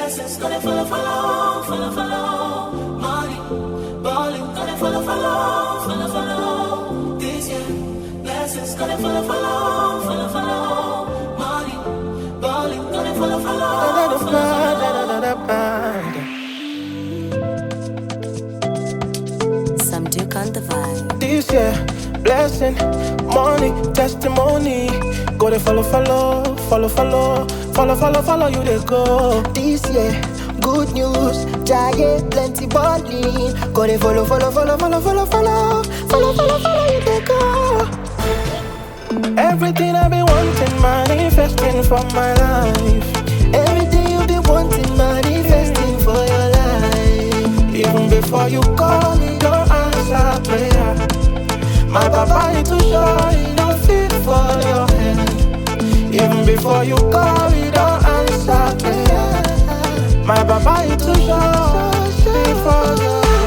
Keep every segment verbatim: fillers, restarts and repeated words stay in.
blessings gonna follow, follow, follow, follow. Money, balling, gonna follow, follow, follow, follow. This year, blessings gonna follow, follow, follow, follow. Money, balling, gonna follow, follow, follow, follow. Some Duke on the vibe. This year, blessing, money, testimony. Go to follow, follow, follow, follow, follow, follow, follow you they go. This year, good news, giant, plenty balling. Go to follow, follow, follow, follow, follow, follow, follow, follow, follow you they go. Everything I've been wanting, manifesting for my life. Everything you've been wanting, manifesting for your life. Even before you call me, don't answer prayer. My papa is too sure, he don't fit for your hand. Even before you call me, don't answer prayer. My papa is too sure, fit for your hand.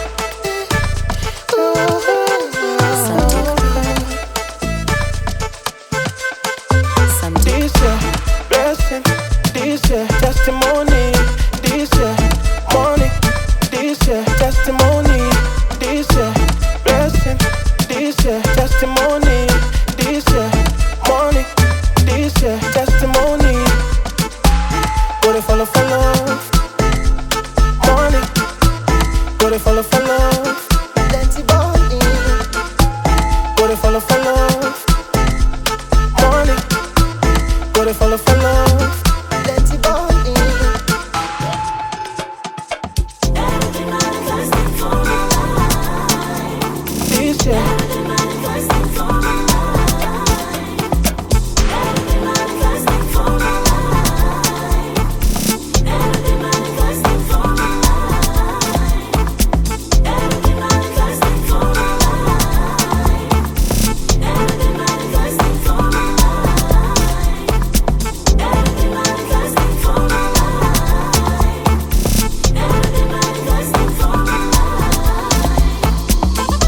This year, blessing, this year, testimony, this year, money, this year, testimony, this year, blessing, this year, testimony, this year, money, this year, testimony. Go to follow, follow, money, go to follow, follow, Plenty balling. go to follow, follow, money, go to follow, follow. Plenty balling. This year,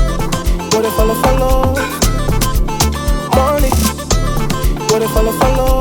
go to follow, follow, money, go to follow, follow.